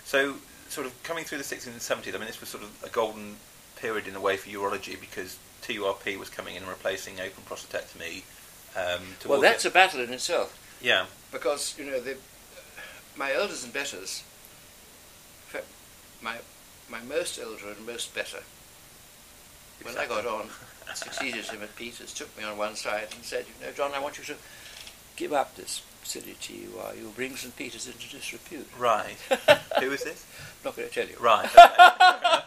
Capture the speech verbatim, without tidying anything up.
So, sort of coming through the sixties and seventies, I mean, this was sort of a golden period in a way for urology because T U R P was coming in and replacing open prostatectomy. Um, well, that's a battle in itself. Yeah. Because, you know, the, my elders and betters, in fact, my, my most elder and most better, when I got on, succeeded him at Peters, took me on one side and said, you know, John, I want you to give up this silly T U R. You'll bring Saint Peter's into disrepute. Right. Who is this? Not going to tell you. Right. Okay.